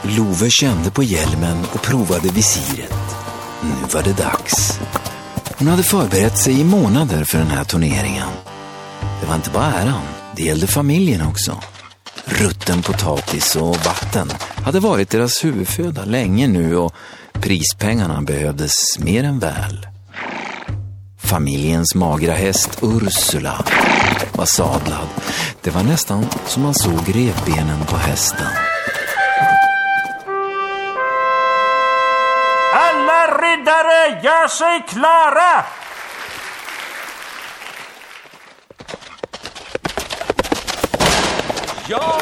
Love kände på hjälmen och provade visiret. Nu var det dags. Hon hade förberett sig i månader för den här turneringen. Det var inte bara äran, det gällde familjen också. Rutten potatis och vatten hade varit deras huvudföda länge nu och prispengarna behövdes mer än väl. Familjens magra häst Ursula var sadlad. Det var nästan som man såg revbenen på hästen. Alla riddare gör sig klara! Ja!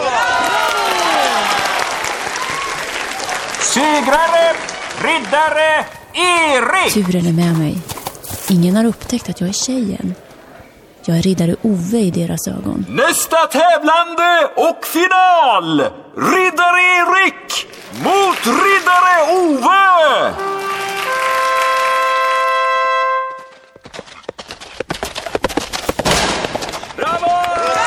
Segrare, riddare Erik! Turen är med mig. Ingen har upptäckt att jag är tjejen. Jag är riddare Ove i deras ögon. Nästa tävlande och final! Riddare Erik mot riddare Ove! Bravo!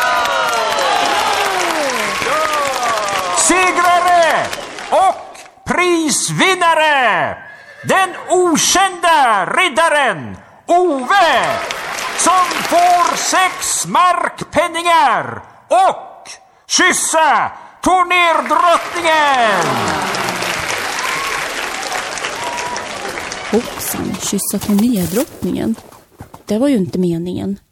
Segrare och prisvinnare! Den okända riddaren Ove som får 6 markpenningar och kyssa turnerdrottningen. Hoppsan, kyssa turnerdrottningen. Det var ju inte meningen.